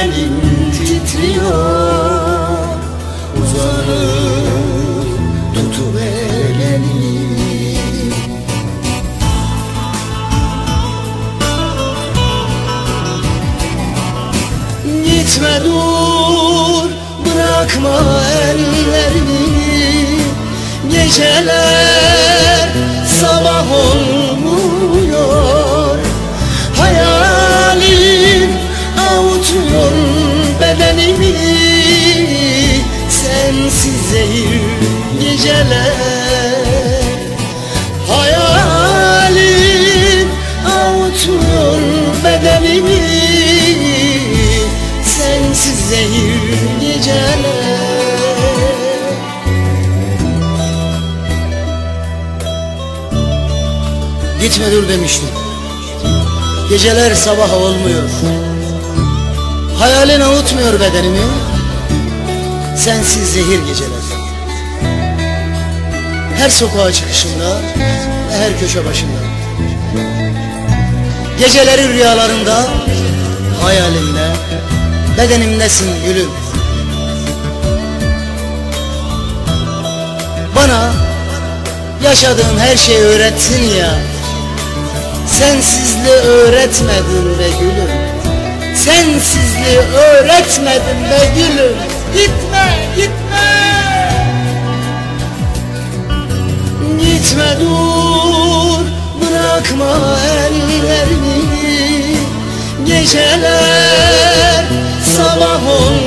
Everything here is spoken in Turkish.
elim titriyor, uzanıp tutuver elini. Gitme dur, bırakma ellerini, geceler sabah olmuyor. Hayalin avutuyor bedenimi, sensiz zehir geceler. Hayalin avutuyor bedenimi, sensiz zehir geceler. Gitme dur demiştim, geceler sabah olmuyor. Hayalin avutmuyor bedenimi, sensiz zehir geceler. Her sokağa çıkışında ve her köşe başında, geceleri rüyalarımda, hayalimde, bedenimdesin gülüm. Bana yaşadığım her şeyi öğretsin ya, sensizliği öğretmedin be gülüm. Sensizliği öğretmedin be gülüm. Gitme, gitme. Gitme dur, bırakma ellerini, geceler sabah olmuyor.